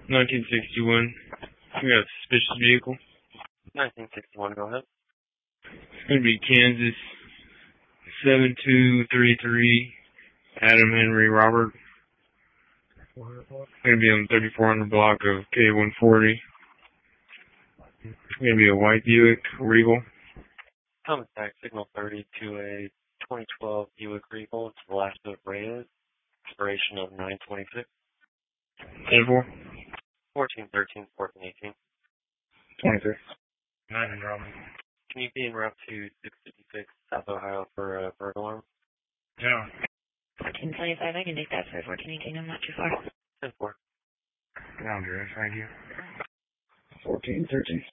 1961. We got a suspicious vehicle. 1961, go ahead. It's going to be Kansas 7233 Adam Henry Robert. It's going to be on the 3400 block of K140. It's going to be a white Buick Regal. Comes back signal 30 to a 2012 Buick Regal. It's the last of Reyes. Expiration of 9/26. 24. 1413, 1418. 23. 9 and Robin. Can you be en route to 656 South Ohio for a bird alarm? Yeah. 1425, I can take that for 1418, I'm not too far. 10-4. Round thank you. 1413.